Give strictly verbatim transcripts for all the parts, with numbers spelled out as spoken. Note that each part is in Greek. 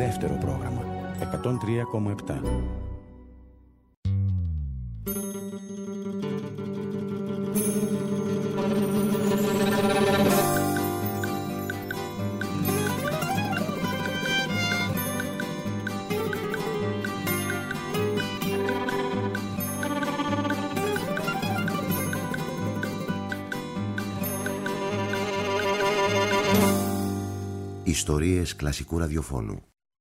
δεύτερο πρόγραμμα εκατόν τρία κόμμα επτά. Ιστορίες κλασικού ραδιοφώνου.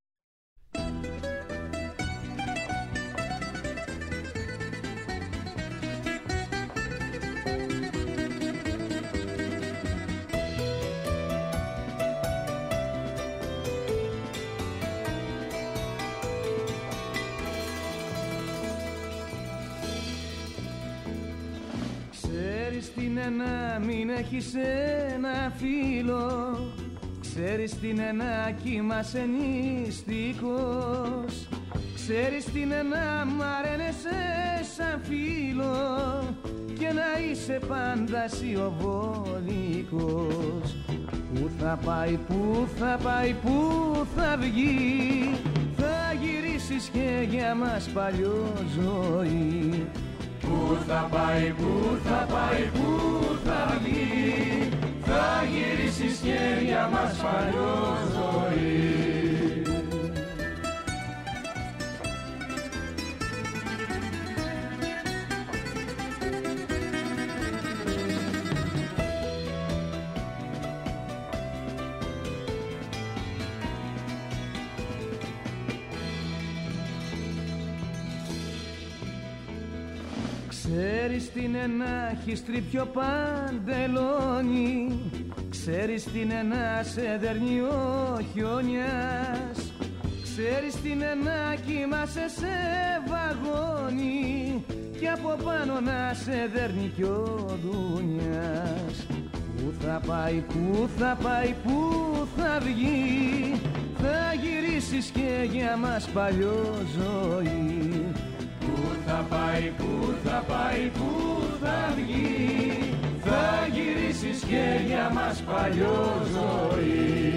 Ξέρεις τι είναι να μην έχεις ένα φίλο, ξέρεις τι είναι να κοιμάσαι νηστικός, ξέρεις τι είναι να μ' αρένεσαι σαν φίλο και να είσαι πάντα σιωβολικός. Πού θα πάει, πού θα πάει, πού θα βγει, θα γυρίσεις και για μας παλιό ζωή. Πού θα πάει, πού θα πάει, πού θα βγει, θα γυρίσεις και για μας παλιό ζωή. Ξέρεις τι είναι να έχεις τρίπιο παντελόνι, ξέρεις τι είναι να σε δέρνει ο χιόνιας, ξέρεις τι είναι να κοιμάσαι σε βαγόνι και από πάνω να σε δέρνει κι ο ντουνιάς. Πού θα πάει, πού θα πάει, πού θα βγει, θα γυρίσεις και για μας παλιό ζωή. Πού θα πάει, πού θα πάει, πού θα βγει, θα γυρίσεις και για μας παλιό ζωή.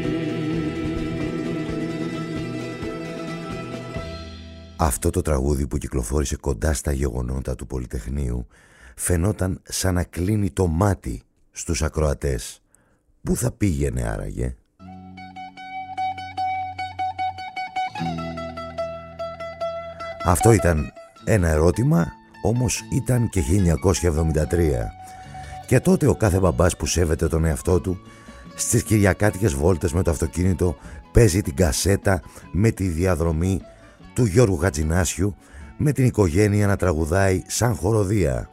Αυτό το τραγούδι που κυκλοφόρησε κοντά στα γεγονότα του Πολυτεχνείου φαινόταν σαν να κλείνει το μάτι στους ακροατές. Πού θα πήγαινε άραγε? Αυτό ήταν ένα ερώτημα, όμως ήταν και χίλια εννιακόσια εβδομήντα τρία. Και τότε ο κάθε μπαμπάς που σέβεται τον εαυτό του στις κυριακάτικες βόλτες με το αυτοκίνητο παίζει την κασέτα με τη διαδρομή του Γιώργου Χατζηνάσιου με την οικογένεια να τραγουδάει σαν χοροδία.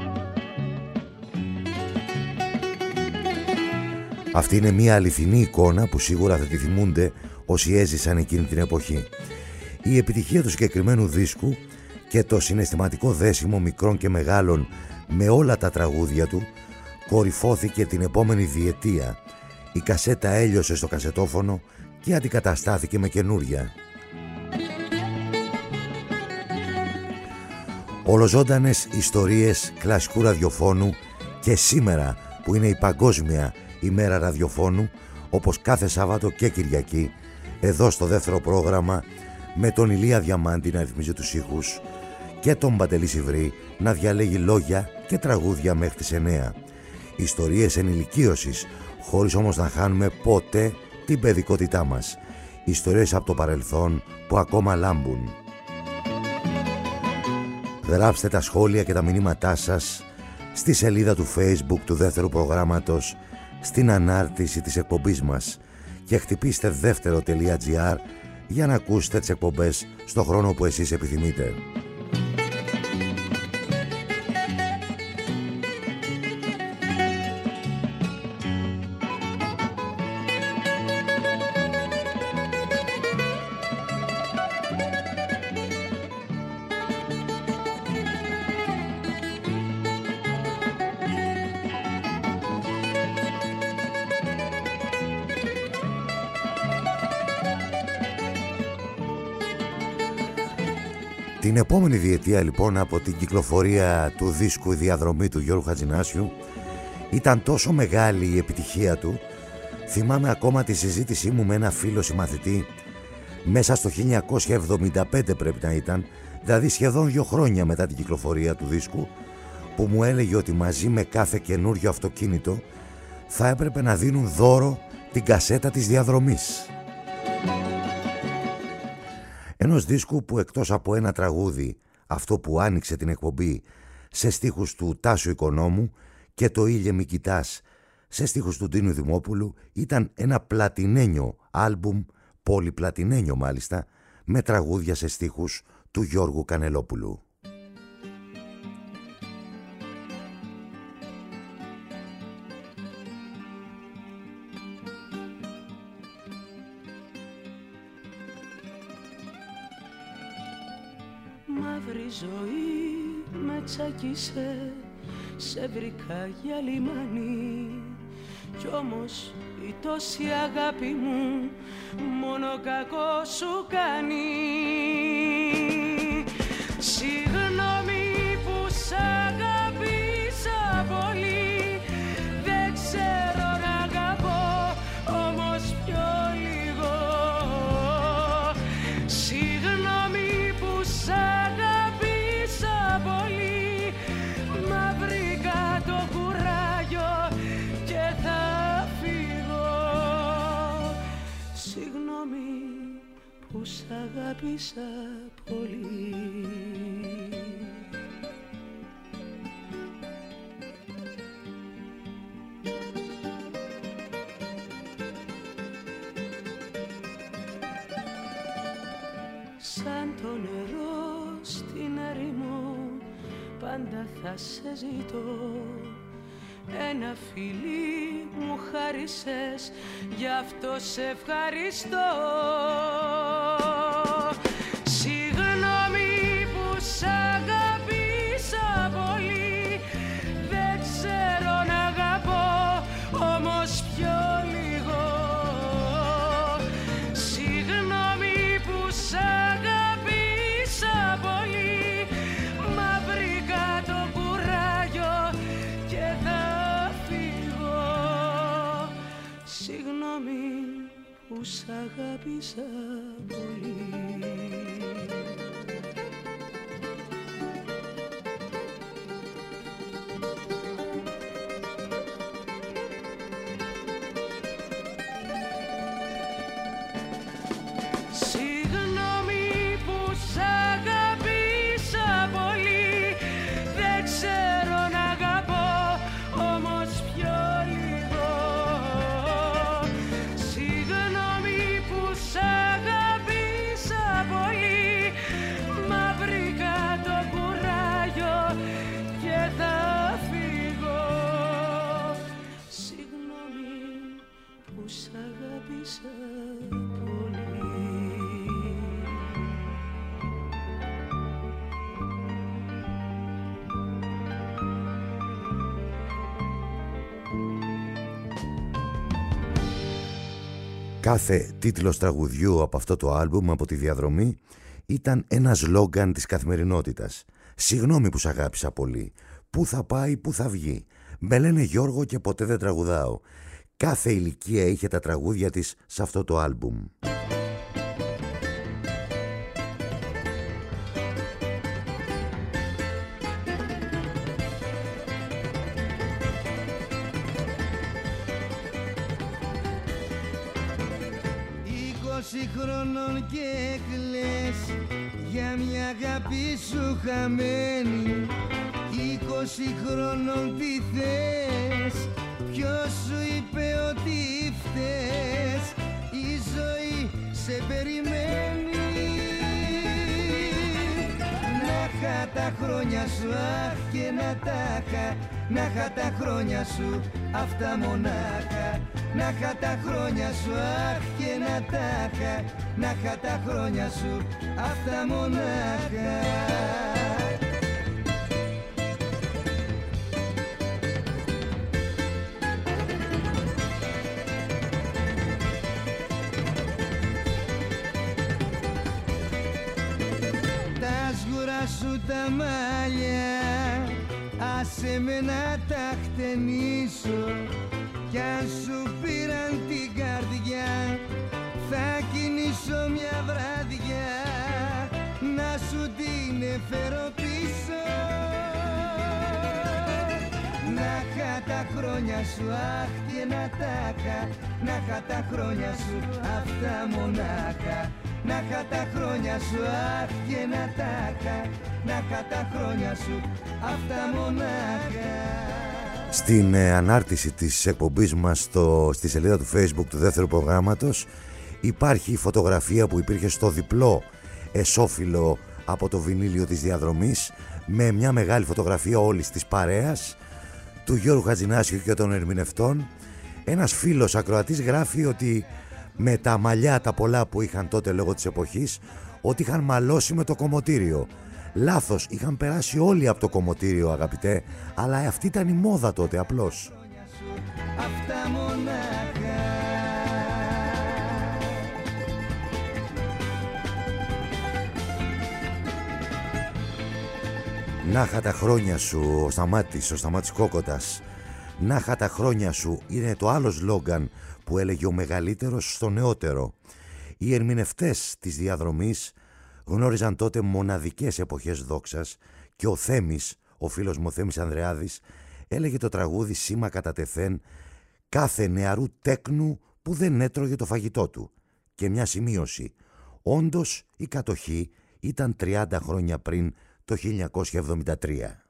Αυτή είναι μια αληθινή εικόνα που σίγουρα θα τη θυμούνται όσοι έζησαν εκείνη την εποχή. Η επιτυχία του συγκεκριμένου δίσκου και το συναισθηματικό δέσιμο μικρών και μεγάλων με όλα τα τραγούδια του κορυφώθηκε την επόμενη διετία. Η κασέτα έλειωσε στο κασετόφωνο και αντικαταστάθηκε με καινούρια. Ολοζώντανες ιστορίες κλασικού ραδιοφώνου και σήμερα που είναι η Παγκόσμια ημέρα ραδιοφώνου, όπως κάθε Σάββατο και Κυριακή εδώ στο δεύτερο πρόγραμμα με τον Ηλία Διαμάντη να ρυθμίζει τους ήχους και τον Παντελή Σιβρή να διαλέγει λόγια και τραγούδια μέχρι τις εννέα. Ιστορίες ενηλικίωσης, χωρίς όμως να χάνουμε ποτέ την παιδικότητά μας. Ιστορίες από το παρελθόν που ακόμα λάμπουν. Γράψτε τα σχόλια και τα μηνύματά σας στη σελίδα του Facebook του δεύτερου προγράμματος, στην ανάρτηση της εκπομπής μας και χτυπήστε δεύτερο.gr για να ακούσετε τις εκπομπές στο χρόνο που εσείς επιθυμείτε. Την επόμενη διετία λοιπόν από την κυκλοφορία του δίσκου «Η διαδρομή» του Γιώργου Χατζηνάσιου ήταν τόσο μεγάλη η επιτυχία του. Θυμάμαι ακόμα τη συζήτησή μου με ένα φίλο συμμαθητή μέσα στο χίλια εννιακόσια εβδομήντα πέντε πρέπει να ήταν, δηλαδή σχεδόν δύο χρόνια μετά την κυκλοφορία του δίσκου, που μου έλεγε ότι μαζί με κάθε καινούριο αυτοκίνητο θα έπρεπε να δίνουν δώρο την κασέτα της διαδρομής. Ενός δίσκου που εκτός από ένα τραγούδι, αυτό που άνοιξε την εκπομπή, σε στίχους του Τάσου Οικονόμου, και το «Ήλιε μη κοιτάς» σε στίχους του Ντίνου Δημόπουλου, ήταν ένα πλατινένιο άλμπουμ, πολυπλατινένιο μάλιστα, με τραγούδια σε στίχους του Γιώργου Κανελόπουλου. Μαύρη ζωή με τσάκισε, σε βρήκα για λιμάνι, κι όμως η τόση αγάπη μου μόνο κακό σου κάνει. Συγγνώμη που σ' αγάπησα πολύ, δεν ξέρω να αγαπώ όμως πιο λίγο. Συγγνώμη που σ' αγάπησα πολύ, μα βρήκα το κουράγιο και θα φύγω. Συγγνώμη που σ' αγάπησα πολύ. Σαν το νερό στην έρημο πάντα θα σε ζητώ. Ένα φιλί μου χάρισες, γι' αυτό σε ευχαριστώ. Συγγνώμη που σ' αγάπησα πολύ, δεν ξέρω να αγαπώ όμως πιο λίγο. Συγγνώμη που σ' αγάπησα πολύ, μα βρήκα το κουράγιο και θα φύγω. Συγγνώμη που σ' αγάπησα πολύ. Κάθε τίτλος τραγουδιού από αυτό το άλμπουμ, από τη διαδρομή, ήταν ένα σλόγγαν της καθημερινότητας. Συγγνώμη που σ' αγάπησα πολύ. Πού θα πάει, πού θα βγει. Με λένε Γιώργο και ποτέ δεν τραγουδάω. Κάθε ηλικία είχε τα τραγούδια της σε αυτό το άλμπουμ. είκοσι χρόνων και κλαις για μια αγάπη σου χαμένη. Είκοσι χρόνων τι θες, ποιος σου είπε ότι φταίς. Η ζωή σε περιμένει. Να είχα τα χρόνια σου, αχ και να τα είχα. Να είχα τα χρόνια σου, αυτά μονάχα. Να είχα τα χρόνια σου, αχ και να τα είχα. Να είχα τα χρόνια σου, αυτά μονάχα. Τα σγουρά σου τα μαλλιά, άσε με να τα χτενίσω. Κι αν σου πήραν την καρδιά, θα κινήσω μια βράδυ. χρόνια σου, αχ και να τα είχα, να είχα τα χρόνια σου αυτά μονάχα. Να είχα τα χρόνια σου, αχ και να τα είχα, να είχα τα χρόνια σου αυτά μονάχα. Στην ε, ανάρτηση της εκπομπής μας στο, στη σελίδα του Facebook του δεύτερου προγράμματος υπάρχει η φωτογραφία που υπήρχε στο διπλό εσώφυλλο από το βινίλιο της διαδρομής, με μια μεγάλη φωτογραφία όλης της παρέας, του Γιώργου Χατζηνάσιου και των ερμηνευτών. Ένας φίλος ακροατής γράφει ότι με τα μαλλιά τα πολλά που είχαν τότε λόγω της εποχής, ότι είχαν μαλώσει με το κομμωτήριο. Λάθος, είχαν περάσει όλοι από το κομμωτήριο, αγαπητέ, αλλά αυτή ήταν η μόδα τότε απλώς. Αυτά μονάχα. Να είχα τα χρόνια σου, ο Σταμάτης, ο Σταμάτης Κόκοτας. Να είχα τα χρόνια σου είναι το άλλο σλόγγαν που έλεγε ο μεγαλύτερος στο νεότερο. Οι ερμηνευτές της διαδρομής γνώριζαν τότε μοναδικές εποχές δόξας και ο Θέμης, ο φίλος μου ο Θέμης Ανδρεάδης, έλεγε το τραγούδι σήμα κατά τεθέν κάθε νεαρού τέκνου που δεν έτρωγε το φαγητό του. Και μια σημείωση, όντως η κατοχή ήταν τριάντα χρόνια πριν, το χίλια εννιακόσια εβδομήντα τρία.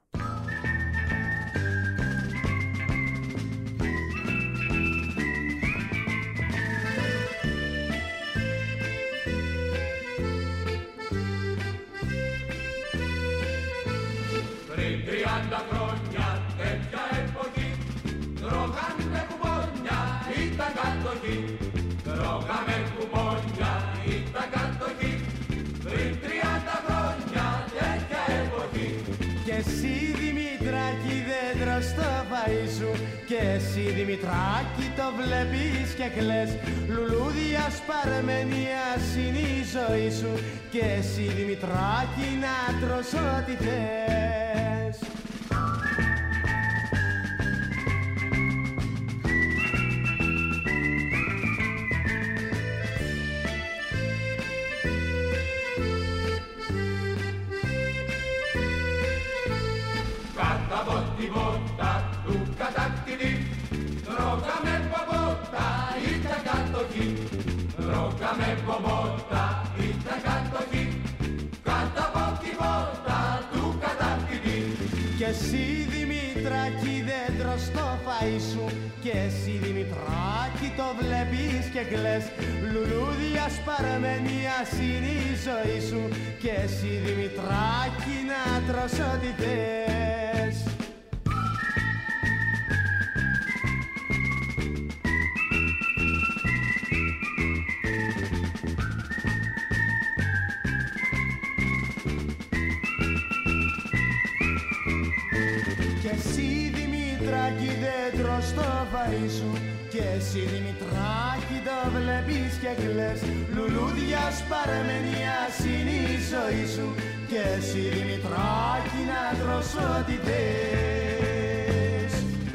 Πριν τριάντα χρόνια τέτοια εποχή τρώγαμε κουπόνια, ήταν κατοχή. Τρώγαμε κουπόνια, ήταν κατοχή. Πριν τριάντα χρόνια τέτοια εποχή. Και εσύ Δημητράκη δεν τρως το φαΐ σου, και εσύ Δημητράκη το βλέπεις και κλαις. Λουλούδια σπαρμενίας είναι η ζωή σου, και εσύ Δημητράκη να τρως ό,τι θες. Κάτω από τη βότα του κατακτητή τρώγαμε πομπότα, ήταν κατοχή. Τρώγαμε πομπότα, ήταν κατοχή. Κάτω από τη βότα του κατακτητή. Και εσύ Δημητράκη δεν τρως το φαΐ σου, και εσύ Δημητράκη το βλέπεις και κλαις. Λουλούδια σπαρμενίας είναι η ζωή σου, και εσύ Δημητράκη να τρως ό,τι θες. Και εσύ Δημητράκη δεν τρως το φαΐ σου, και εσύ Δημητράκη το βλέπεις και κλαις. Λουλούδια σπαρμενίας είναι η ζωή σου, και εσύ Δημητράκη να τρως ό,τι θες.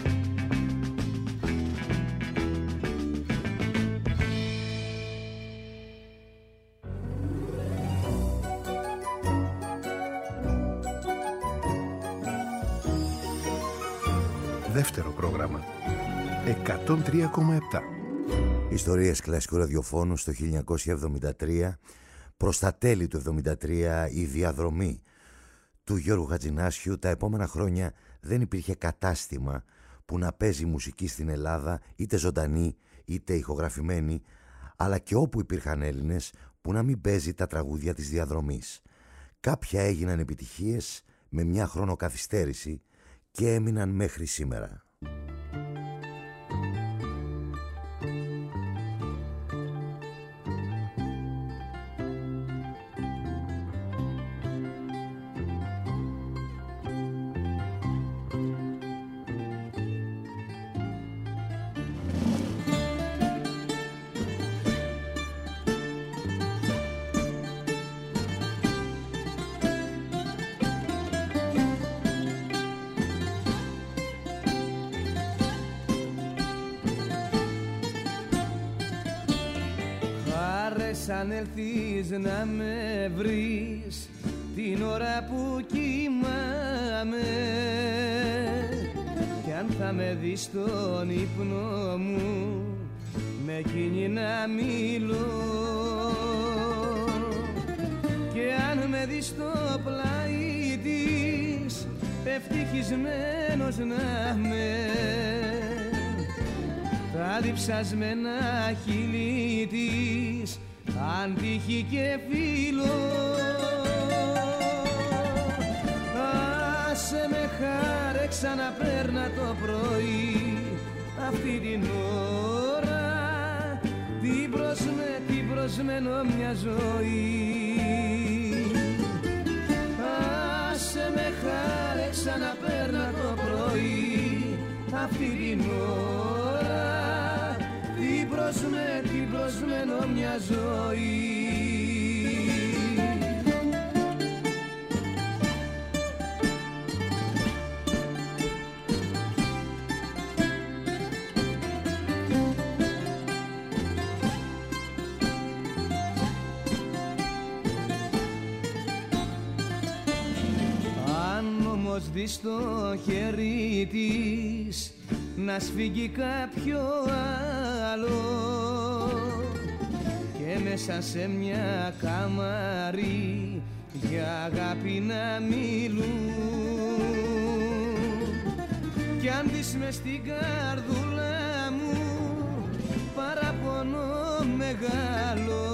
Δεύτερο πρόγραμμα εκατόν τρία κόμμα επτά. Ιστορίες κλασικού ραδιοφώνου στο χίλια εννιακόσια εβδομήντα τρία. Προς τα τέλη του εβδομήντα τρία η διαδρομή του Γιώργου Χατζηνάσιου. Τα επόμενα χρόνια δεν υπήρχε κατάστημα που να παίζει μουσική στην Ελλάδα, είτε ζωντανή είτε ηχογραφημένη, αλλά και όπου υπήρχαν Έλληνες, που να μην παίζει τα τραγούδια της διαδρομής. Κάποια έγιναν επιτυχίες με μια χρονοκαθυστέρηση και έμειναν μέχρι σήμερα. Αν έλθεις να με βρεις την ώρα που κοιμάμαι, κι αν θα με δεις στον ύπνο μου με εκείνη να μιλώ, και αν με δεις στο πλάι της ευτυχισμένος να με, τα διψασμένα χείλη της αν τύχει και φίλο. Άσε με χάρε ξαναπέρνα το πρωί αυτή την ώρα, την προσμέ, την προσμένω μια ζωή. Άσε με χάρε ξαναπέρνα το πρωί αυτή την ώρα, την προσμέ, την προσμένω μια ζωή. Δεις το χέρι της να σφίγγει κάποιο άλλο και μέσα σε μια καμαρί για αγάπη να μιλούν, κι αν δεις μες στην καρδούλα μου παραπονό μεγάλο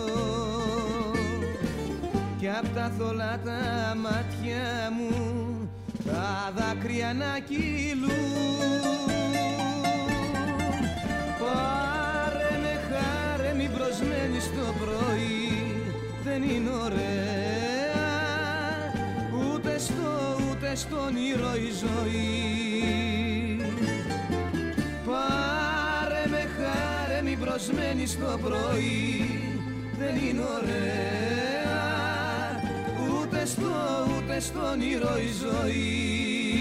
κι απ' τα θολά τα μάτια μου τα δάκρυα να κυλούν. Πάρε με χάρε μην προσμένεις το πρωί, δεν είναι ωραία ούτε στο ούτε στο όνειρο η ζωή. Πάρε με χάρε μην προσμένεις το πρωί, δεν είναι ωραία ούτε στο ούτε στο όνειρο η ζωή.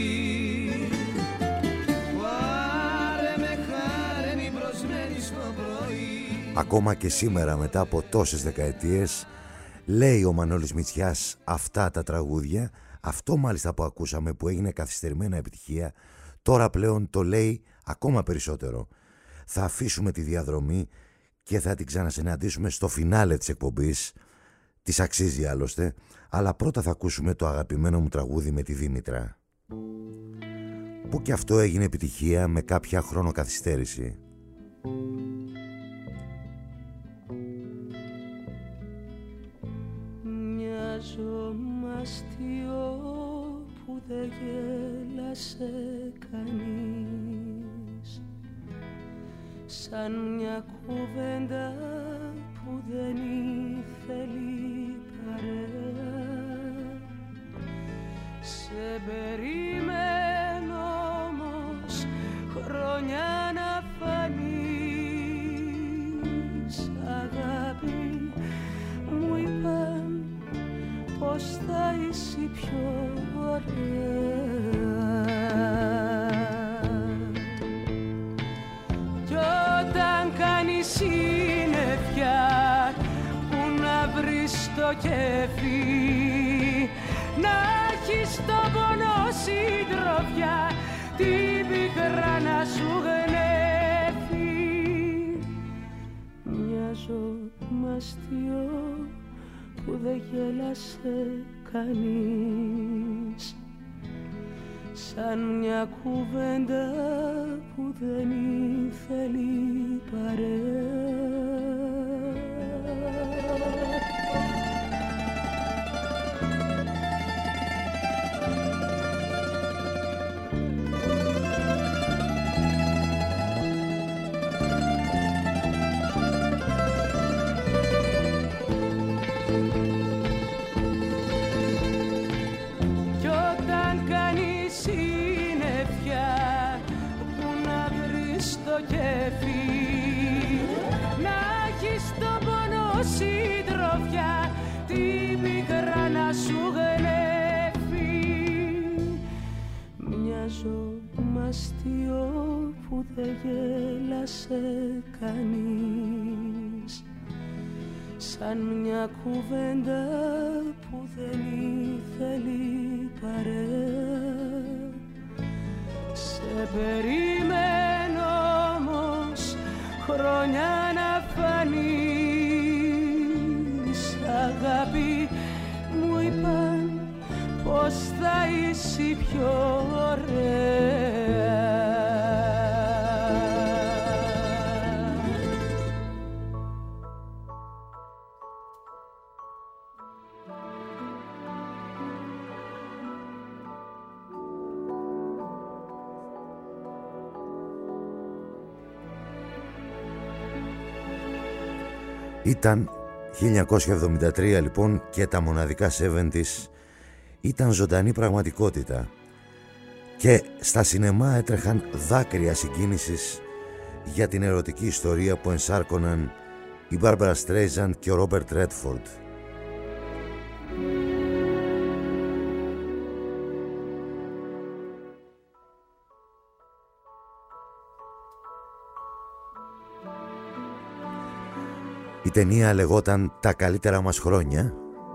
Πάρε με χάρε μην προσμένεις το πρωί. Ακόμα και σήμερα μετά από τόσες δεκαετίες λέει ο Μανώλης Μητσιάς αυτά τα τραγούδια. Αυτό μάλιστα που ακούσαμε που έγινε καθυστερημένα επιτυχία, τώρα πλέον το λέει ακόμα περισσότερο. Θα αφήσουμε τη διαδρομή και θα την ξανασυναντήσουμε στο φινάλε της εκπομπής. Της αξίζει άλλωστε. Αλλά πρώτα θα ακούσουμε το αγαπημένο μου τραγούδι με τη Δήμητρα, που και αυτό έγινε επιτυχία με κάποια χρονοκαθυστέρηση. Μοιάζω μαστιό που δεν γέλασε κανείς, σαν μια κουβέντα που δεν ήθελε παρέα. Σε περιμένω όμως χρόνια να φανείς. Αγάπη μου είπαν πως θα είσαι πιο ωραία, κι όταν κάνεις συννεφιά που να βρεις το κέφι, να έχεις το πόνο συντροφιά, την πικρά να σου γνέφει. Μοιάζω μαστιό που δεν γέλασε κανείς, σαν μια κουβέντα που δεν ήθελε παρέα. Συντροφιά, την πικρά να σου γνέφει. Μοιάζω μαστιό που δεν γέλασε κανείς, σαν μια κουβέντα που δεν ήθελε παρέα. Σε περιμένω όμως χρόνια να φανείς. Αγάπη μου είπαν πως θα είσαι πιο ωραία. Ήταν χίλια εννιακόσια εβδομήντα τρία λοιπόν και τα μοναδικά εβδομήντα ήταν ζωντανή πραγματικότητα και στα σινεμά έτρεχαν δάκρυα συγκίνησης για την ερωτική ιστορία που ενσάρκωναν η Μπάρμπαρα Στρέιζαντ και ο Ρόμπερτ Ρέντφορντ. Η ταινία λεγόταν «Τα καλύτερα μας χρόνια».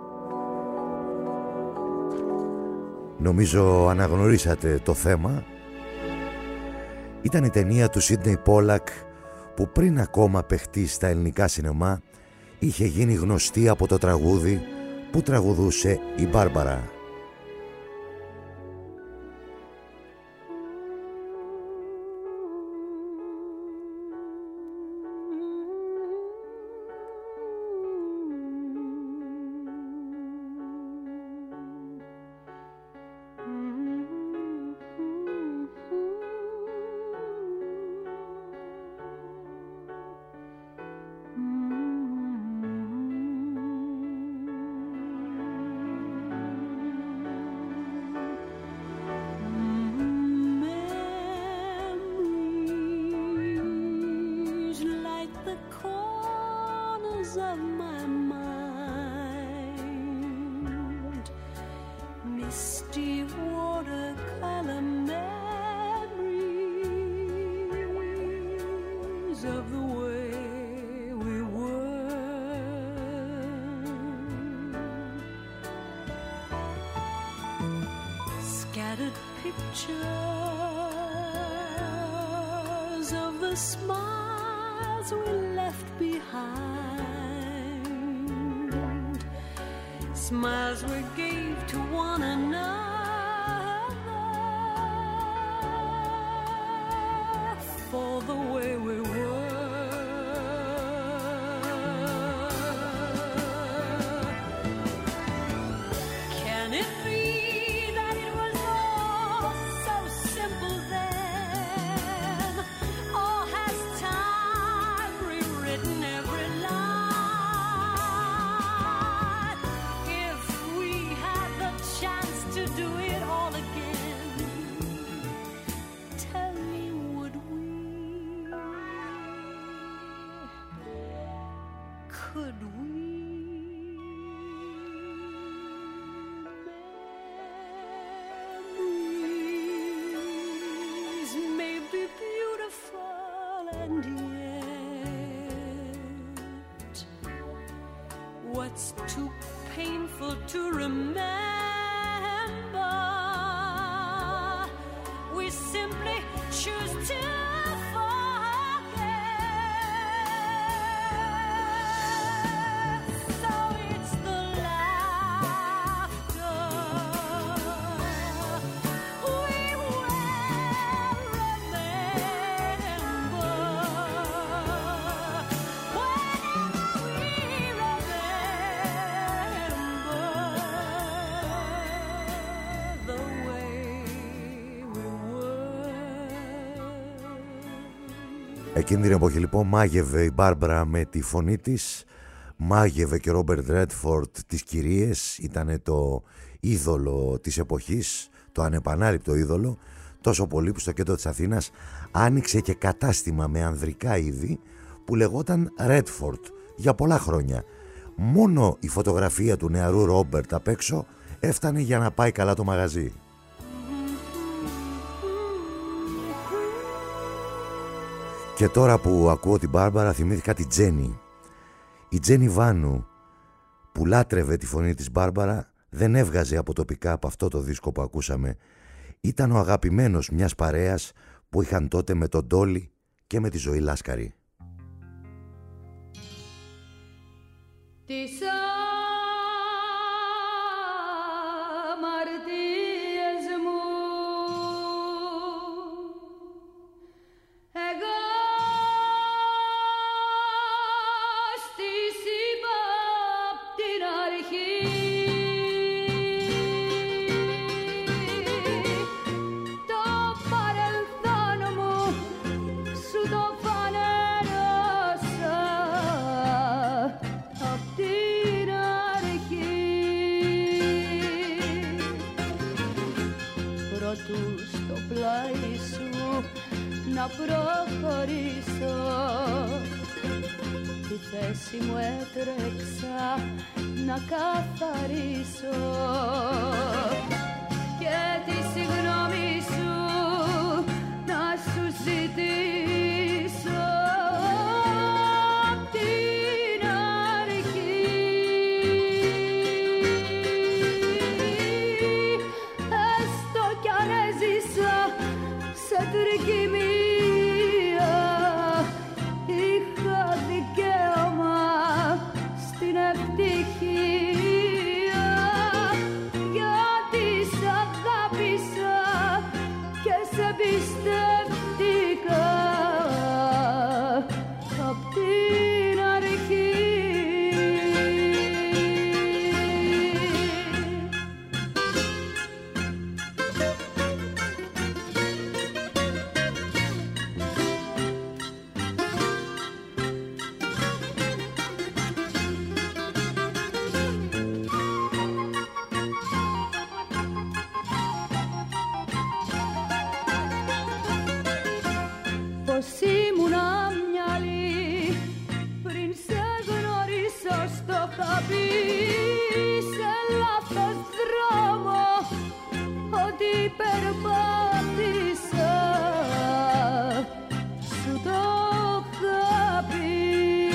Νομίζω αναγνωρίσατε το θέμα. Ήταν η ταινία του Σίντνεϊ Πόλακ που πριν ακόμα παιχτεί στα ελληνικά σινεμά είχε γίνει γνωστή από το τραγούδι που τραγουδούσε η Μπάρμπαρα. What's too painful to remember? We simply choose to forget. So it's the laughter we will remember. Whenever we Εκείνη την εποχή λοιπόν μάγευε η Μπάρμπαρα με τη φωνή της, μάγευε και ο Ρόμπερτ Ρέντφορντ τις κυρίες, ήταν το είδωλο της εποχής, το ανεπανάληπτο είδωλο, τόσο πολύ που στο κέντρο της Αθήνας άνοιξε και κατάστημα με ανδρικά είδη που λεγόταν Ρέντφορντ για πολλά χρόνια. Μόνο η φωτογραφία του νεαρού Ρόμπερτ απ' έξω έφτανε για να πάει καλά το μαγαζί. Και τώρα που ακούω την Μπάρμπαρα θυμήθηκα την Τζένι. Η Τζένι Βάνου που λάτρευε τη φωνή της Μπάρμπαρα δεν έβγαζε από τοπικά από αυτό το δίσκο που ακούσαμε Ήταν ο αγαπημένος μιας παρέας που είχαν τότε με τον Τόλι και με τη Ζωή Λάσκαρη. Τις αμαρτίες μου εγώ στις είπα απ' την αρχή. Το παρελθόν μου σου το φανέρωσα απ' την αρχή. Προτού στο πλάι σου να προχωρήσω, τη θέση μου έτρεξα να καθαρίσω και τη συγγνώμη σου να σου ζητήσω απ' την αρχή. Έστω κι αν έζησα σε τρικυμία, είχα δικαίωμα στην ευτυχία, γιατί σ' αγάπησα και σε πιστεύτηκα απ' την αρχή. Πως ήμουνα μυαλή πριν σε γνωρίσω, στο χαπί σε λάθος δρόμο ότι περπάτησα, σου το είχα πει.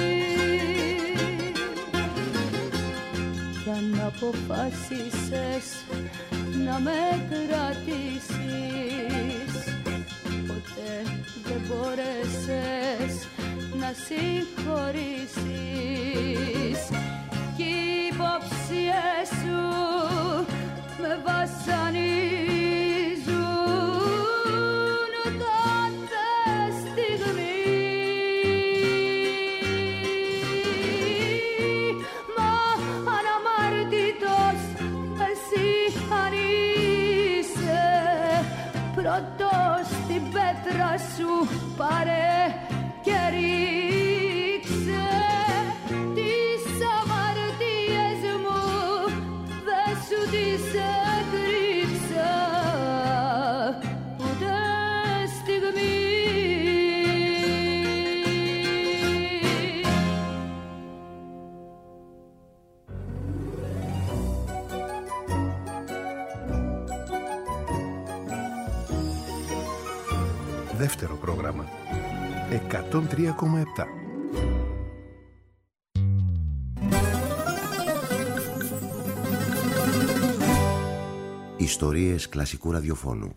Κι αν αποφάσισες να με κρατήσεις, ποτέ δεν μπόρεσες να συγχωρήσεις κι οι υποψίες σου με βασανίζουν κάθε στιγμή. Μα αναμάρτητος εσύ αν είσαι, πρώτος στην πέτρα σου πάρε και ρίξε τις αμαρτίες μου, δεν σου τις έκρυψα ούτε στιγμή. Δεύτερο πρόγραμμα. εκατόν τρία κόμμα επτά. Ιστορίες κλασικού ραδιοφώνου.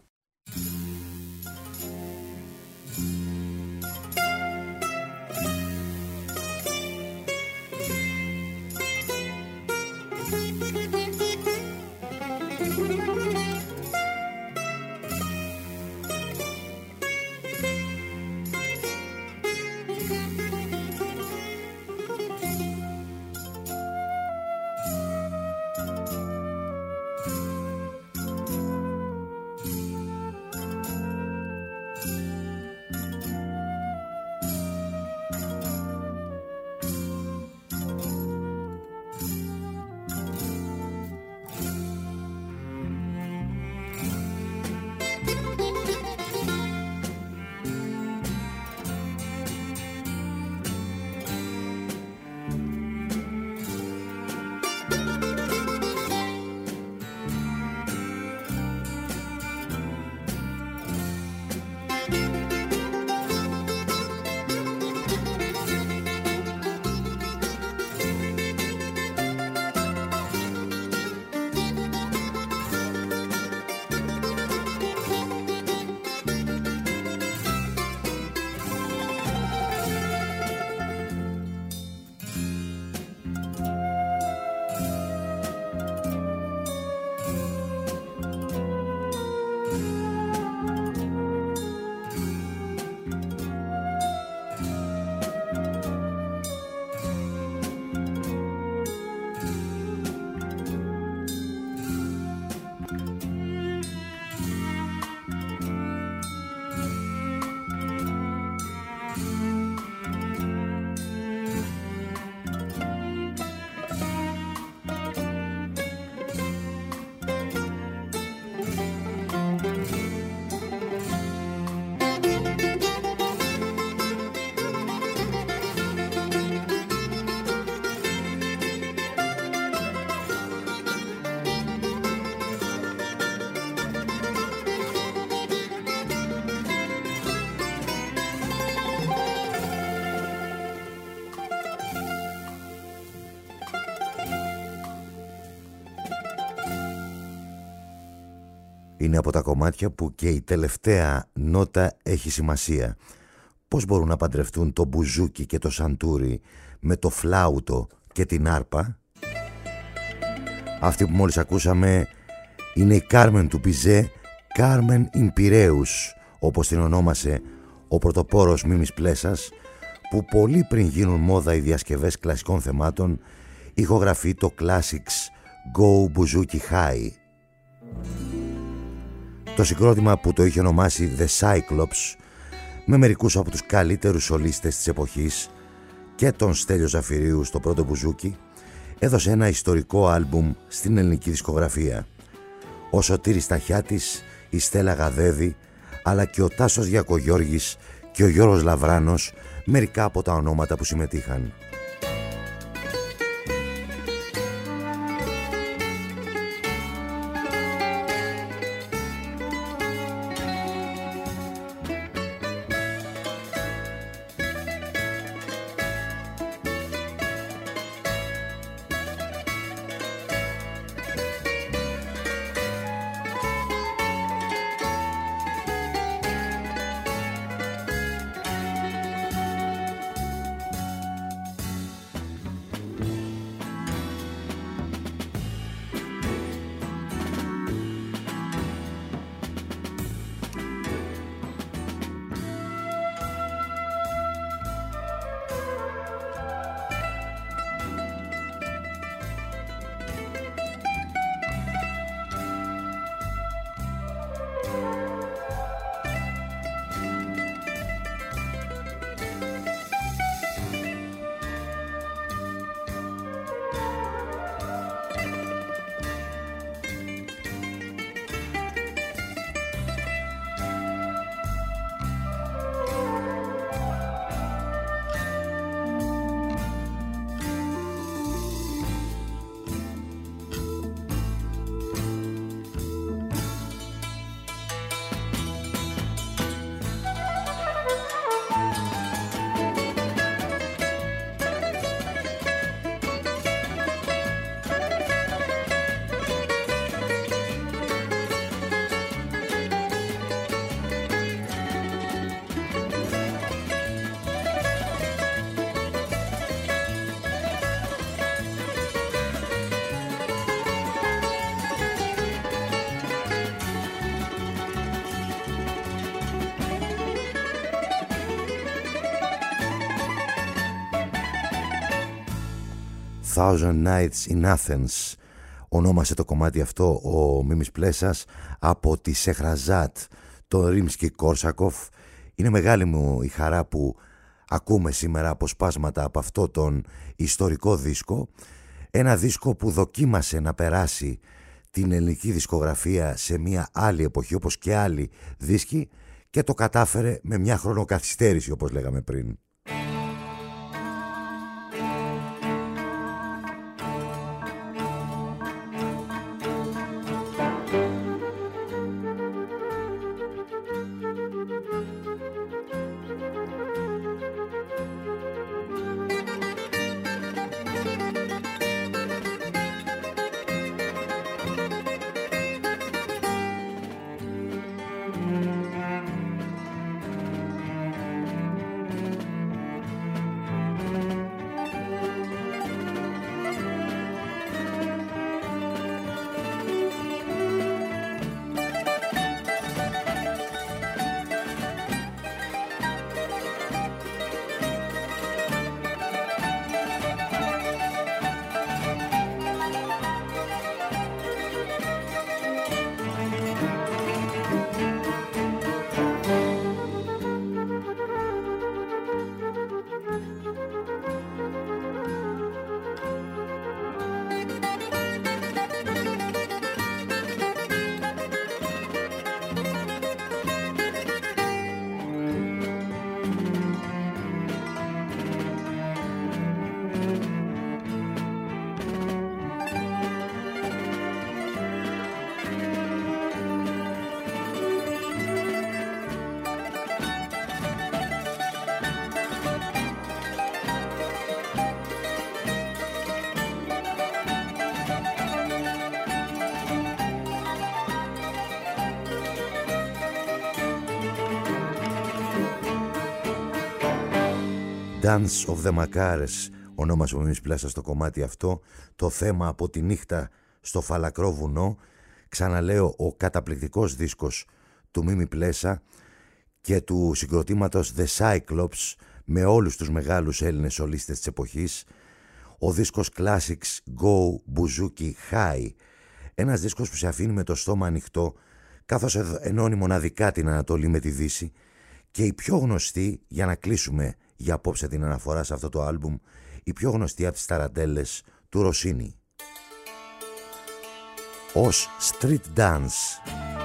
Είναι από τα κομμάτια που και η τελευταία νότα έχει σημασία. Πώς μπορούν να παντρευτούν το μπουζούκι και το σαντούρι με το φλάουτο και την άρπα? Αυτή που μόλις ακούσαμε είναι η Κάρμεν του Πιζέ, Κάρμεν Ιμπηρέους, όπως την ονόμασε ο πρωτοπόρος Μίμης Πλέσας, που πολύ πριν γίνουν μόδα οι διασκευές κλασικών θεμάτων ηχογραφεί το Classics Go Bouzouki High. Το συγκρότημα που το είχε ονομάσει The Cyclops, με μερικούς από τους καλύτερους σολίστες της εποχής και τον Στέλιο Ζαφυρίου στο πρώτο μπουζούκι, έδωσε ένα ιστορικό άλμπουμ στην ελληνική δισκογραφία. Ο Σωτήρης Ταχιάτης, η Στέλλα Γαδέδη, αλλά και ο Τάσος Διακογιώργης και ο Γιώργος Λαβράνος, μερικά από τα ονόματα που συμμετείχαν. Thousand Nights in Athens ονόμασε το κομμάτι αυτό ο Μίμης Πλέσας από τη Σεχραζάτ, το Ρίμσκι Κόρσακοφ. Είναι μεγάλη μου η χαρά που ακούμε σήμερα αποσπάσματα από αυτό τον ιστορικό δίσκο, ένα δίσκο που δοκίμασε να περάσει την ελληνική δισκογραφία σε μια άλλη εποχή όπως και άλλοι δίσκοι και το κατάφερε με μια χρονοκαθυστέρηση, όπως λέγαμε πριν. Dance of the Macares ονόμασαμε εμείς πλάσα στο κομμάτι αυτό, το θέμα από τη νύχτα στο φαλακρό βουνό. Ξαναλέω, ο καταπληκτικός δίσκος του Μίμη Πλέσα και του συγκροτήματος The Cyclops με όλους τους μεγάλους Έλληνες σολίστες της εποχής. Ο δίσκος Classics Go Bouzouki High, ένας δίσκος που σε αφήνει με το στόμα ανοιχτό, καθώς ενώνει μοναδικά την Ανατολή με τη Δύση, και η πιο γνωστή, για να κλείσουμε για απόψε την αναφορά σε αυτό το άλμπουμ, η πιο γνωστή από τις ταραντέλες του Ροσίνη, ως Street Dance.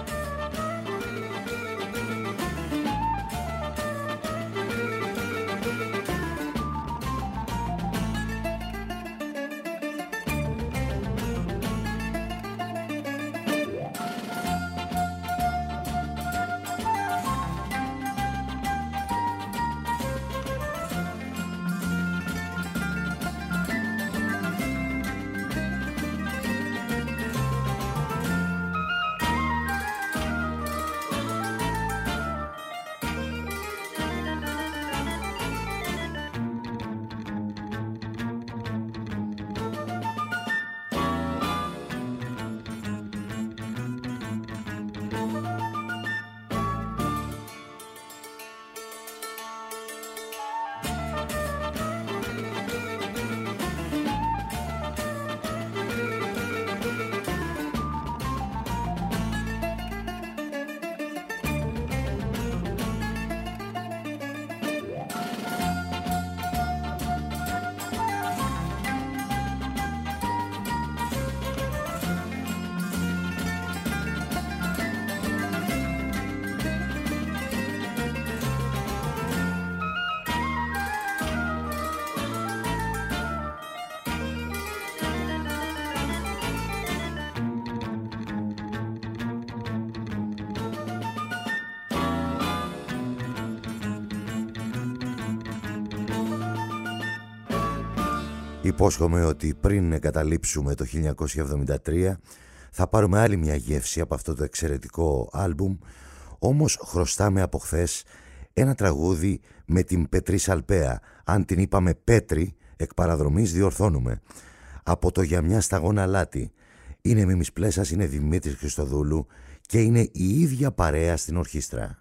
Υπόσχομαι ότι πριν εγκαταλείψουμε το χίλια εννιακόσια εβδομήντα τρία θα πάρουμε άλλη μια γεύση από αυτό το εξαιρετικό άλμπουμ, όμως χρωστάμε από χθες ένα τραγούδι με την Πετρή Σαλπαία. Αν την είπαμε Πέτρη, εκ παραδρομής διορθώνουμε. Από το «Για μια σταγόνα αλάτι». Είναι Μίμης Πλέσας, είναι Δημήτρης Χριστοδούλου και είναι η ίδια παρέα στην ορχήστρα.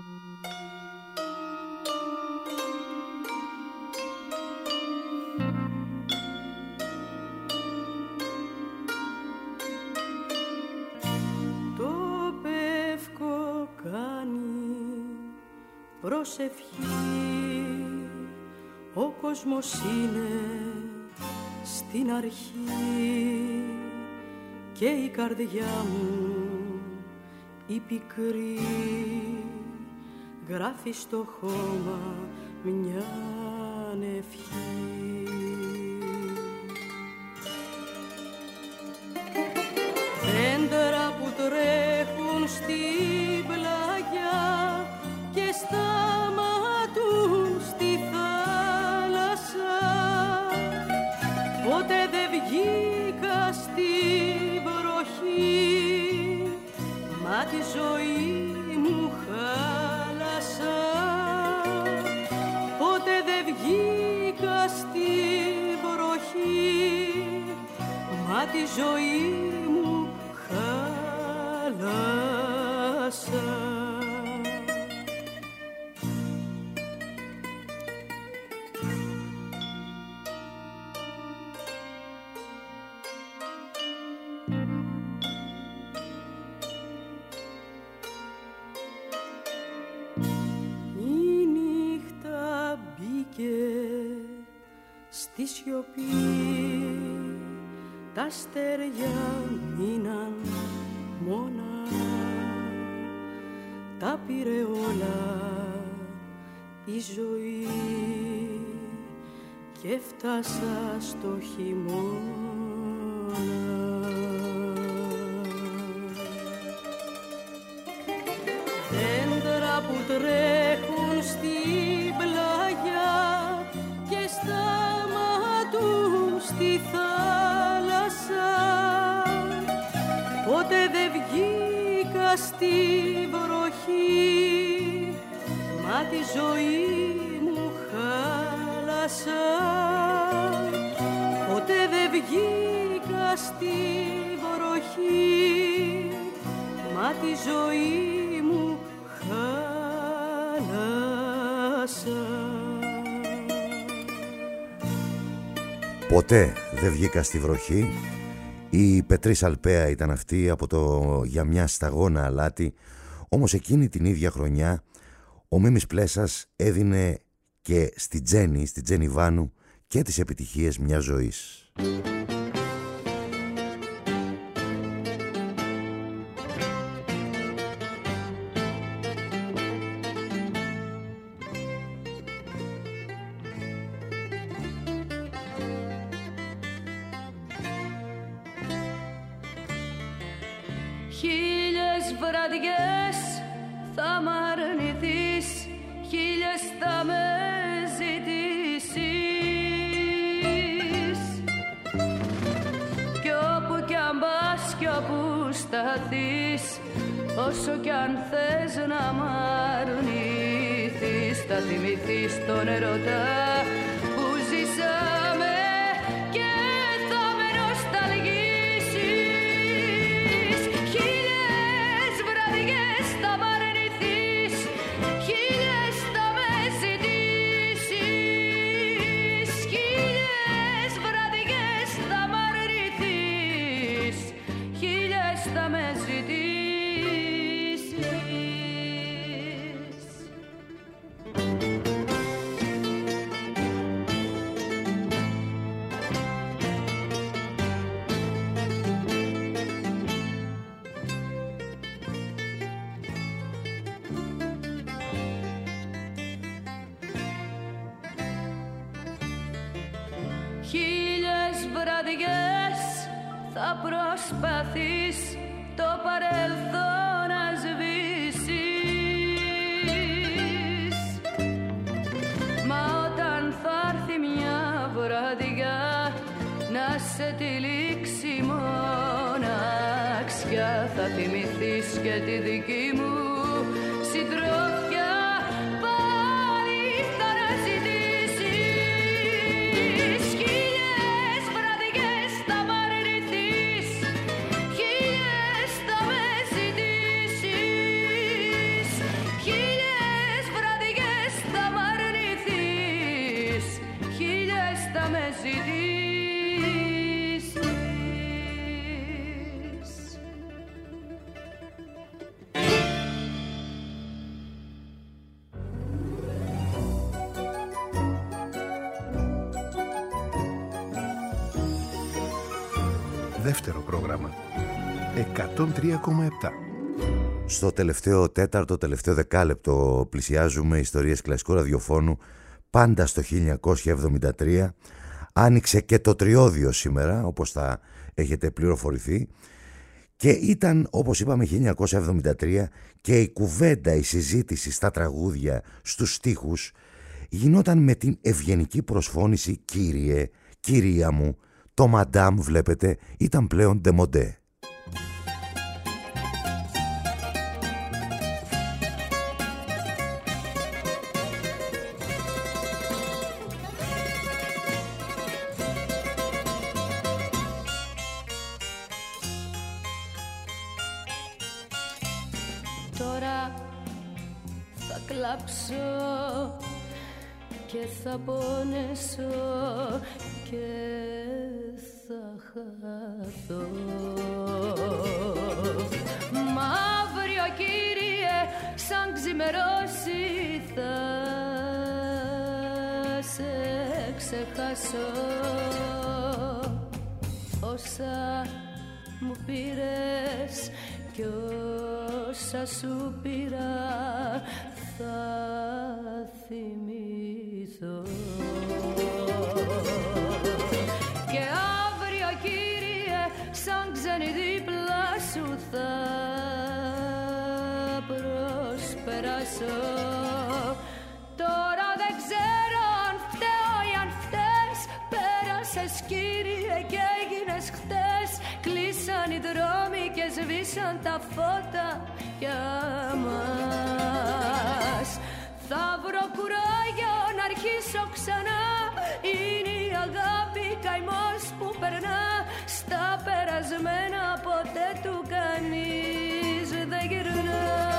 Προσευχή, ο κόσμος είναι στην αρχή και η καρδιά μου η πικρή γράφει στο χώμα μια ευχή. Δέντρα που τρέχουν στην πλαγιά και σταματούν στη θάλασσα, ποτέ δεν βγήκα στη βροχή, μα τη ζωή μου χάλασα. Ποτέ δεν βγήκα στη βροχή, μα τη ζωή μου χάλασα. Στη σιωπή τα αστέρια μείναν μόνα, τα πήρε όλα η ζωή και φτάσα στο χειμώνα. Δέντρα που τρέχουν στην πλαγιά και σταματούν στη θάλασσα, ποτέ δεν βγήκα στη βροχή, μα τη ζωή μου χάλασα. θάλασσα, ποτέ δεν βγήκα στη βροχή, μα τη ζωή μου χάλασα. Ποτέ δεν βγήκα στη βροχή. Η Πετρίς Αλπαία ήταν αυτή από το «Για μια σταγόνα αλάτι». Όμως εκείνη την ίδια χρονιά ο Μίμης Πλέσας έδινε και στη Τζέννη, στη Τζέννη Βάνου, και τις επιτυχίες μιας ζωής. Χίλιες βραδιές θα μ' αρνηθείς, χίλιες θα με ζητήσεις, κι όπου κι αν πας κι όπου σταθείς, όσο κι αν θες να μ' αρνηθείς, θα θυμηθείς τον ερωτά που ζήσαμε και θα με νοσταλγήσεις. Χίλιες βραδιές θα μ' αρνηθείς, χίλιες θα με ζητήσεις, χίλιες βραδιές θα μ' αρνηθείς, χίλιες θα με ζητήσεις. Χίλιες βραδιές θα προσπαθείς το παρελθόν να σβήσεις, μα όταν θα έρθει μια βραδιά να σε τυλίξει μοναξιά, θα θυμηθείς και τη δική μου συντροφιά. Πάλι θα αναζητήσεις, χίλιες βραδιές θα μ' αρνηθείς, χίλιες θα με ζητήσεις, χίλιες βραδιές θα μ' αρνηθείς, χίλιες θα με ζητήσεις. Δεύτερο πρόγραμμα εκατόν τρία κόμμα επτά. Στο τελευταίο τέταρτο, τελευταίο δεκάλεπτο πλησιάζουμε ιστορίες κλασικού ραδιοφώνου, πάντα στο χίλια εννιακόσια εβδομήντα τρία. Άνοιξε και το τριώδιο σήμερα, όπως θα έχετε πληροφορηθεί, και ήταν, όπως είπαμε, χίλια εννιακόσια εβδομήντα τρία, και η κουβέντα, η συζήτηση στα τραγούδια, στους στίχους, γινόταν με την ευγενική προσφώνηση «Κύριε, κυρία μου». Το «Μαντάμ», βλέπετε, ήταν πλέον ντεμοντέ. Τώρα θα κλάψω και θα πονέσω και θα χαθώ. Μα αύριο, Κύριε, σαν ξημερώσει θα σε ξεχάσω. Όσα μου πήρες κι όσα σου πήρα θα θυμηθώ. Και αύριο, Κύριε, σαν ξένη δίπλα σου θα προσπεράσω. Τώρα δεν ξέρω αν φταίω ή αν φταίς. Πέρασες, Κύριε, και έγινες χτες. Κλείσαν οι δρόμοι και σβήσαν τα φώτα για μας. θα βρω κουράγιο να αρχίσω ξανά. Είναι η αγάπη καημός που περνά. Στα περασμένα ποτέ του κανείς δεν γυρνά.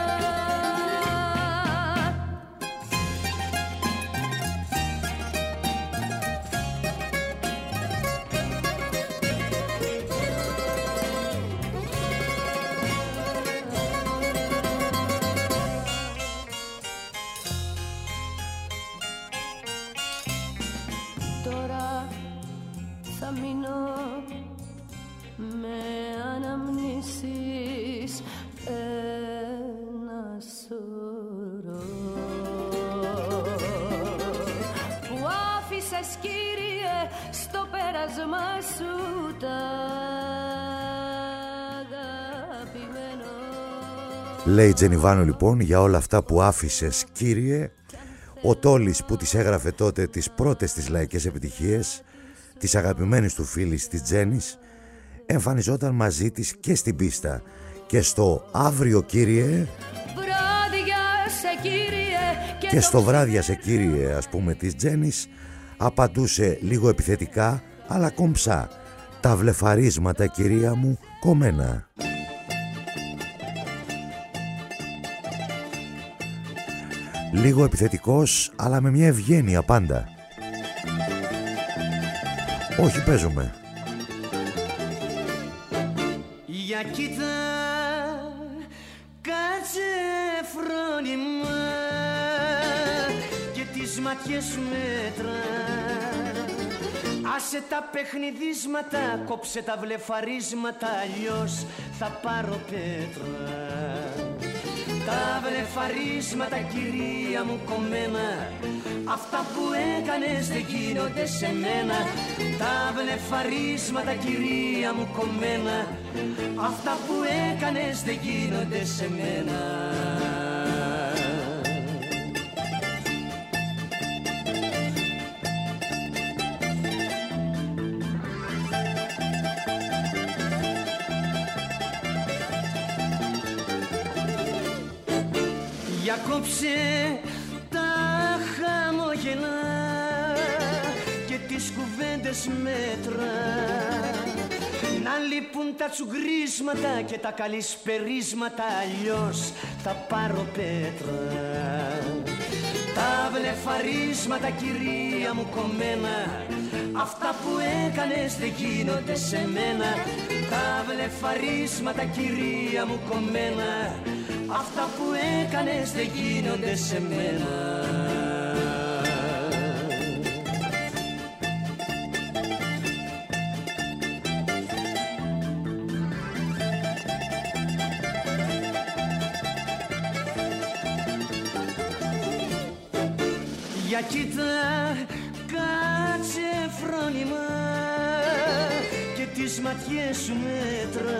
Θα μείνω με αναμνήσεις ένα σωρό που άφησες, Κύριε, στο πέρασμα σου τα αγαπημένο. Λέει Τζενιβάνου λοιπόν για όλα αυτά που άφησες, Κύριε. Ο Τόλης που τις έγραφε τότε τις πρώτες τις λαϊκές επιτυχίες της αγαπημένης του φίλης της Τζένης, εμφανιζόταν μαζί της και στην πίστα και στο «Αύριο Κύριε» Βράδιασε, Κύριε, και, και στο «Βράδιασε, Κύριε» ας πούμε της Τζένης απαντούσε λίγο επιθετικά αλλά κομψά «Τα βλεφαρίσματα, κυρία μου, κομμένα». Λίγο επιθετικός αλλά με μια ευγένεια πάντα. Όχι, παίζουμε. Για κοίτα, κάτσε φρόνημα και τις ματιές σου μέτρα. Άσε τα παιχνιδίσματα, κόψε τα βλεφαρίσματα, αλλιώς θα πάρω πέτρα. Τα βλεφαρίσματα, κυρία μου, κομμένα, αυτά που έκανες δεν γίνονται σε μένα. Τα βλεφαρίσματα, κυρία μου, κομμένα, αυτά που έκανες δεν γίνονται σε μένα. Για κόψε τα χαμογελά και τις κουβέντες μέτρα. Να λείπουν τα τσουγκρίσματα και τα καλησπερίσματα, αλλιώς θα πάρω πέτρα. Τα βλεφαρίσματα, κυρία μου, κομμένα, αυτά που έκανες δεν γίνονται σε μένα. Τα βλεφαρίσματα, κυρία μου, κομμένα, αυτά που έκανες δεν γίνονται σε μένα. Για κοίτα, κάτσε φρόνημα και τις ματιές σου μέτρα.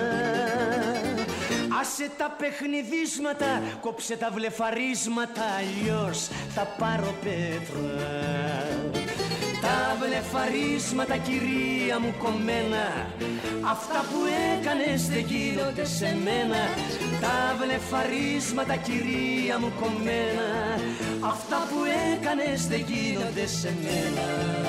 Άσε τα παιχνιδίσματα, κόψε τα βλεφαρίσματα, αλλιώς θα πάρω πέτρα. Τα βλεφαρίσματα, κυρία μου, κομμένα, αυτά που έκανες δεν γίνονται σε μένα. Τα βλεφαρίσματα, κυρία μου, κομμένα, αυτά που έκανες δεν γίνονται σε μένα.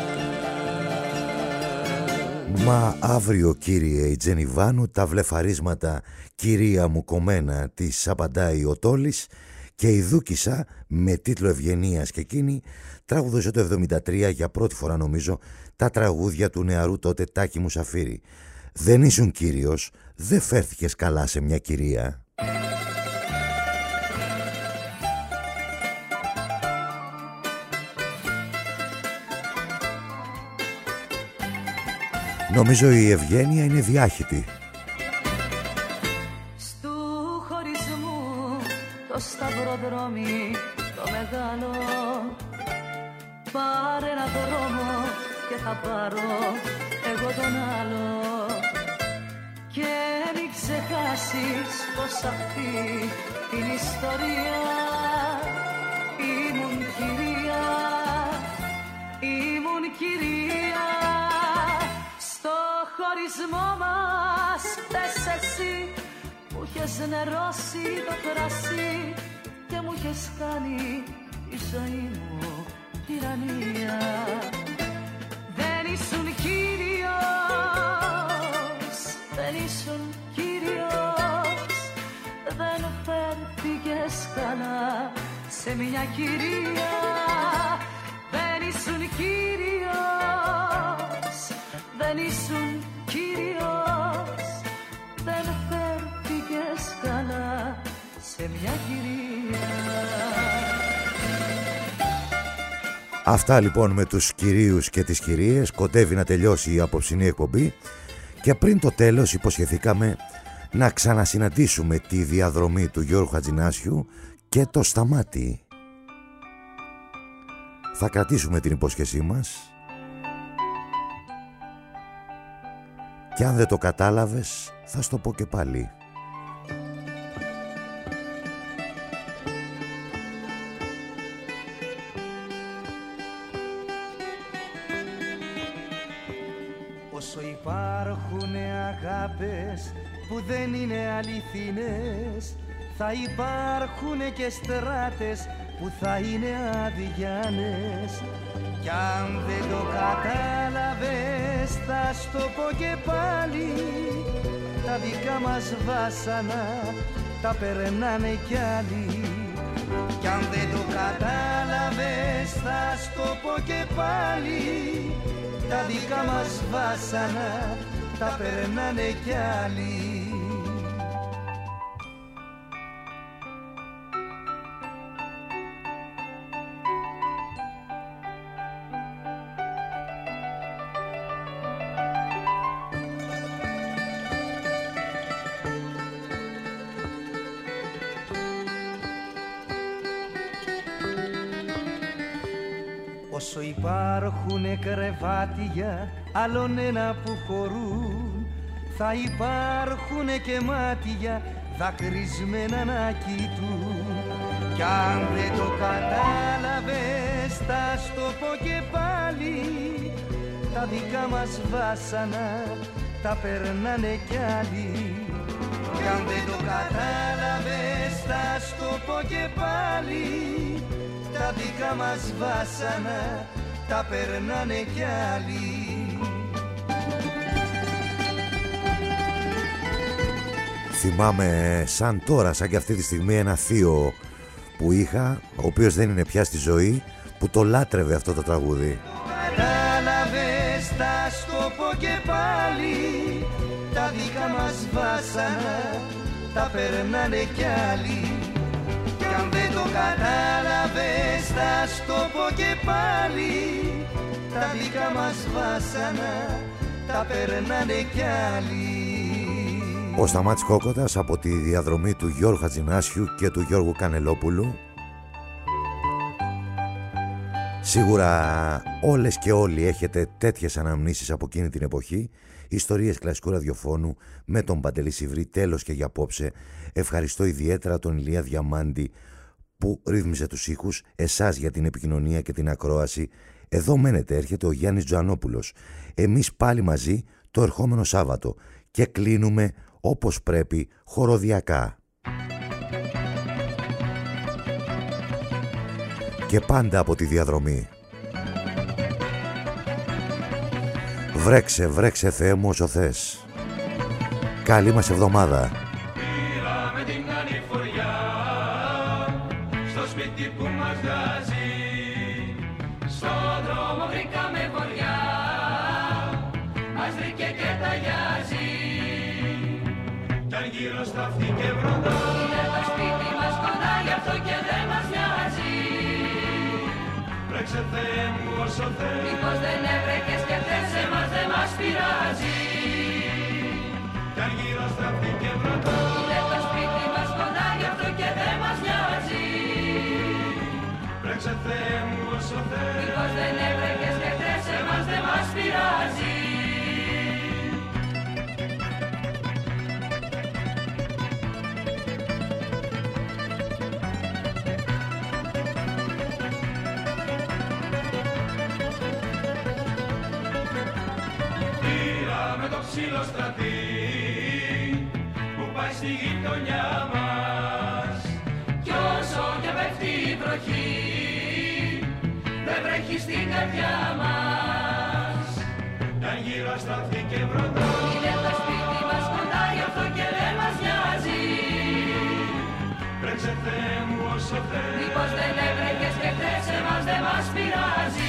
Μα αύριο, κύριε, η Τζενιβάνου, τα βλεφαρίσματα, κυρία μου, κομμένα, της απαντάει ο Τόλης και η Δούκισσα με τίτλο Ευγενίας και εκείνη τραγουδούσε το εβδομήντα τρία για πρώτη φορά νομίζω τα τραγούδια του νεαρού τότε Τάκη Μουσαφίρη. Δεν ήσουν κύριος, δεν φέρθηκες καλά σε μια κυρία. Νομίζω η ευγένεια είναι διάχυτη. Στου χωρισμού το σταυροδρόμι το μεγάλο, πάρε ένα δρόμο και θα πάρω εγώ τον άλλο. Και μην ξεχάσεις πως αυτή την ιστορία ήμουν κυρία, ήμουν κυρία. Στο χωρισμό μας πες εσύ που είχες νερώσει το κρασί και μου είχες κάνει η ζωή μου τυραννία. Δεν ήσουν κύριος, δεν ήσουν κύριος, δεν φέρθηκες καλά σε μια κυρία. Δεν ήσουν κύριος, δεν ήσουν κύριος, δεν φέρθηκες καλά σε μια κυρία. Αυτά λοιπόν με τους κυρίους και τις κυρίες. Κοντεύει να τελειώσει η απόψινή εκπομπή και πριν το τέλος υποσχεθήκαμε να ξανασυναντήσουμε τη διαδρομή του Γιώργου Χατζηνάσιου και το Σταμάτη. Θα κρατήσουμε την υπόσχεσή μας και αν δεν το κατάλαβες θα στο πω και πάλι. Όσο υπάρχουνε αγάπες που δεν είναι αληθινές, θα υπάρχουνε και στράτες που θα είναι αδιάνες. Κι αν δεν το κατάλαβες θα στο πω και πάλι, τα δικά μας βάσανα τα περνάνε κι άλλοι. Κι αν δεν το κατάλαβες θα στο πω και πάλι, τα δικά μας βάσανα τα περνάνε κι άλλοι. Όσο υπάρχουνε κρεβάτια, άλλον ένα που χωρούν, θα υπάρχουνε και μάτια δακρυσμένα να κοιτούν. Κι αν δεν το κατάλαβες θα στο πω και πάλι, τα δικά μας βάσανα τα περνάνε κι άλλοι. Κι αν δεν το κατάλαβες θα στο πω και πάλι, τα δικά μας βάσανα τα περνάνε κι άλλοι. Θυμάμαι σαν τώρα, σαν και αυτή τη στιγμή, ένα θείο που είχα, ο οποίος δεν είναι πια στη ζωή, που το λάτρευε αυτό το τραγούδι. Κατάλαβες θα στο πω και πάλι, τα δικά μας βάσανα τα περνάνε κι άλλοι. Κι αν δεν το κατάλαβες θα στο πω και πάλι, τα δικά μας βάσανα τα περνάνε κι άλλοι. Ο Σταμάτης Κόκοτας από τη διαδρομή του Γιώργου Χατζηνάσιου και του Γιώργου Κανελόπουλου. Σίγουρα όλες και όλοι έχετε τέτοιες αναμνήσεις από εκείνη την εποχή. Ιστορίες κλασικού ραδιοφώνου με τον Παντελή Σιβρή. Τέλος και για απόψε. Ευχαριστώ ιδιαίτερα τον Ηλία Διαμάντη που ρύθμισε τους ήχους, εσάς για την επικοινωνία και την ακρόαση. Εδώ μένετε, έρχεται ο Γιάννης Τζοανόπουλος. Εμείς πάλι μαζί το ερχόμενο Σάββατο και κλείνουμε όπως πρέπει χοροδιακά. Και πάντα από τη διαδρομή. Βρέξε, βρέξε Θεέ μου όσο θες. Καλή μας εβδομάδα. Πήραμε την ανηφοριά στο σπίτι που μας βγάζει. Στον δρόμο βρήκαμε βοριά, μας βρήκε και ταγιάζει. Κι αν γύρω στάφτηκε βροντά, είναι το σπίτι μας κοντά, γι' αυτό και δεν μας νοιάζει. Βρέξε Θεέ μου όσο θες, μήπως δεν έβρεκες και θες, εμάς δεν μας πειράζει. Κι αν γύρω στάφτηκε βροντά, είναι το σπίτι μας κοντά, γι' αυτό και δεν μας νοιάζει. Βρέξε Θεέ μου όσο θες, μήπως δεν έβρεκες και θες, εμάς δεν μας πειράζει. Πήραμε το ξυλοστρατή που πάει στη γειτονιά μας, κι όσο και πέφτει η βροχή εκεί στην καρδιά μας. Τα γύρω στραφεί και βροντό, είναι το σπίτι μας κοντά, γι' αυτό και δεν μας νοιάζει. Βρέξε Θεέ μου όσο θες, μήπως δεν έβρεκες και χθες, εμάς δεν μας πειράζει.